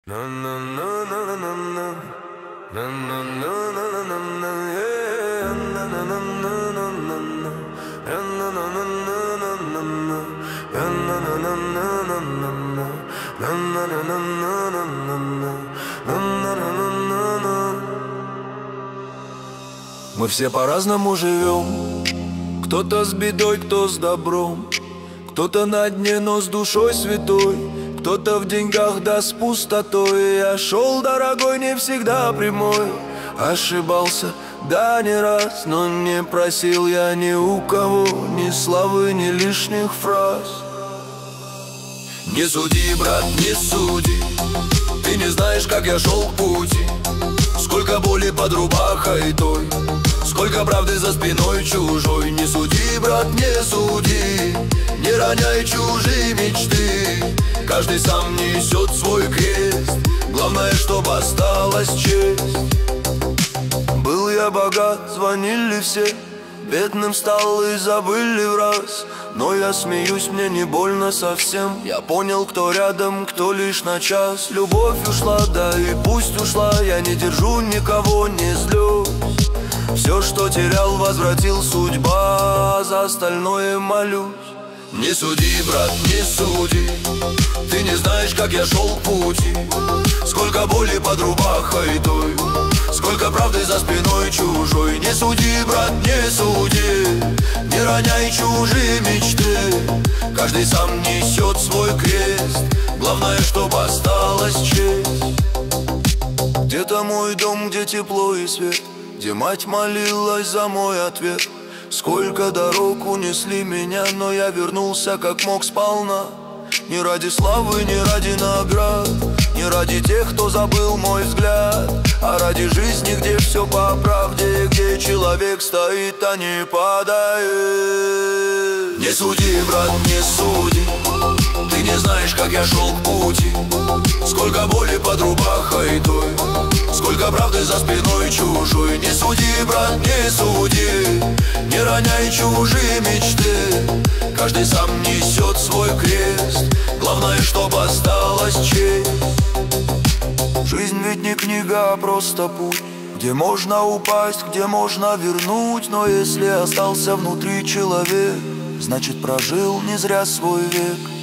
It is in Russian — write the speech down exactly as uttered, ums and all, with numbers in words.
Мы все по-разному живем. Кто-то с бедой, кто с добром. Кто-то на дне, но с душой святой. Кто-то в деньгах, да с пустотой. Я шел дорогой, не всегда прямой. Ошибался, да не раз, но не просил я ни у кого ни славы, ни лишних фраз. Не суди, брат, не суди. Ты не знаешь, как я шел к пути. Сколько боли под рубахой той, сколько правды за спиной чужой. Не суди, брат, не суди. Не роняй чужие мечты. Каждый сам несет свой крест. Главное, чтоб осталась честь. Был я богат, звонили все. Бедным стал и забыли в раз. Но я смеюсь, мне не больно совсем. Я понял, кто рядом, кто лишь на час. Любовь ушла, да и пусть ушла. Я не держу никого, не злюсь. Все, что терял, возвратил судьба. За остальное молюсь. Не суди, брат, не суди. Ты не знаешь, как я шел к пути. Сколько боли под рубахой той, сколько правды за спиной чужой. Не суди, брат, не суди. Не роняй чужие мечты. Каждый сам несет свой крест. Главное, чтоб осталась честь. Где-то мой дом, где тепло и свет, где мать молилась за мой ответ. Сколько дорог унесли меня, но я вернулся как мог сполна. Не ради славы, не ради наград, не ради тех, кто забыл мой взгляд, а ради жизни, где все по правде, где человек стоит, а не падает. Не суди, брат, не суди. Ты не знаешь, как я шел к пути. Сколько боли под рубахой той, сколько правды за спиной чужой. Не суди, брат, не суди. Не роняй чужие мечты. Каждый сам несет свой крест. Главное, чтоб осталась честь. Жизнь ведь не книга, а просто путь, где можно упасть, где можно вернуть. Но если остался внутри человек, значит прожил не зря свой век.